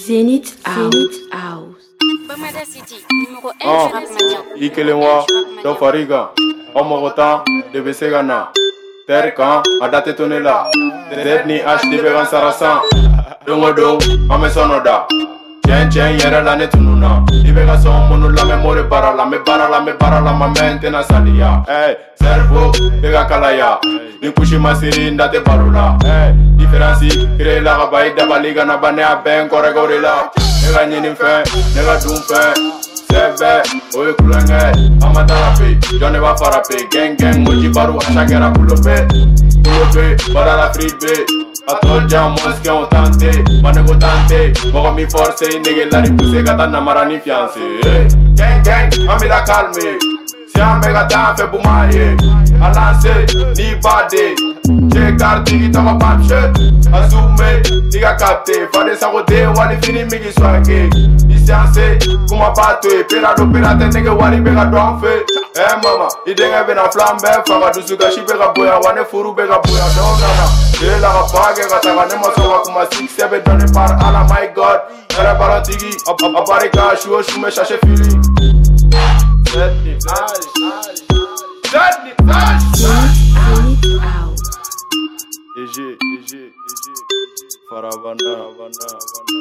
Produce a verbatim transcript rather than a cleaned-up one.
Zenith House. Bamada City, numéro un Ah, sur Rap Mania. Ikelewa, do Fariga, Omogota, de Besegana, Terkan, Adate Tonela, Dedni H de Beran Sarasan, Dongodon, Amesonoda, Chen Chen Yera la Netununa, Ibega son Monula Memore Barala, me Barala, me Barala, ma mente na Salia, eh, Servo, Bega Kalaya, Nikushi Masiri, Ndate Barula, eh, Differenci, Kire la Rabai, Dabaliga, Nabane, Ben, Koregorilla, Nega Ninin Fin, Nega Dun Fin. Sebe, oye kulenge, amata rapi, jone va farape, gang gang, moji baru, achagera kulope, kulope, para la fripe, atol jam, moske on tante, manego tante, mogo mi force, nege la ripuse, gata namara ni fiancé, gang gang, ami la calme, si un mega tan fe bumaye, a lancer, ni bade, j'ai gardé, qui t'en va pas a zoomé, diga capté, fade sagote, wali fini migi swage, Sianse, kuma batwe, pera do pera te nege wari bega donfe. Eh mama, idenge bena flambe, faga dusuga shi bega boya, wane furu bega boya, no nana. De la rapage, gataga ne masowa kuma six seven donné par Allah, my God. Era balantigi, abarika, shuo shume chache fili. Zedni, Zedni, Zenith House. E G, E G, E G, Faravana, Faravana.